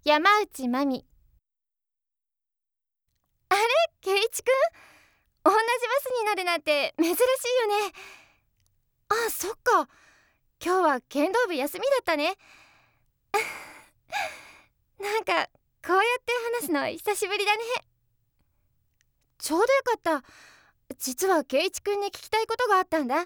山内真美。あれ、圭一くん、同じバスに乗るなんて珍しいよね。あ、そっか、今日は剣道部休みだったね。なんかこうやって話すの久しぶりだね。ちょうどよかった。実は圭一くんに聞きたいことがあったんだ。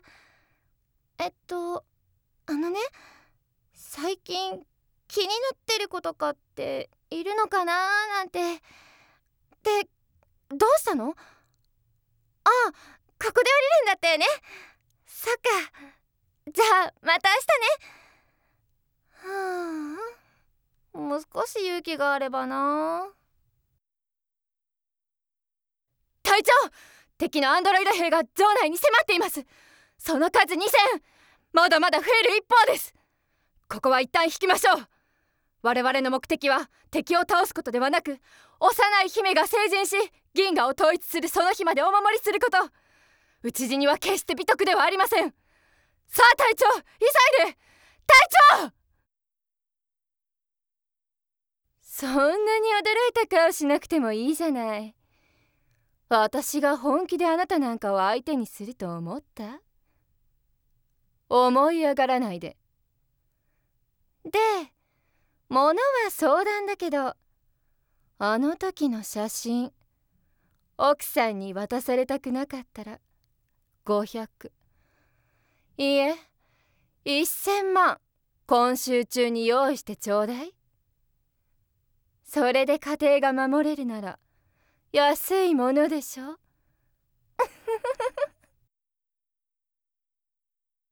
ね、最近気になってる子とかっているのかななんて。で、どうしたの？ああ、ここで降りるんだったよね。そっか、じゃあまた明日ね。もう少し勇気があればな。隊長、敵のアンドロイド兵が城内に迫っています。その数2000、まだまだ増える一方です。ここは一旦引きましょう。我々の目的は敵を倒すことではなく、幼い姫が成人し銀河を統一するその日までお守りすること。討ち死には決して美徳ではありません。さあ隊長、急いで。隊長！そんなに驚いた顔しなくてもいいじゃない。私が本気であなたなんかを相手にすると思った？思い上がらないで。で、物は相談だけど、あの時の写真、奥さんに渡されたくなかったら500、いいえ1000万今週中に用意してちょうだい。それで家庭が守れるなら安いものでしょ。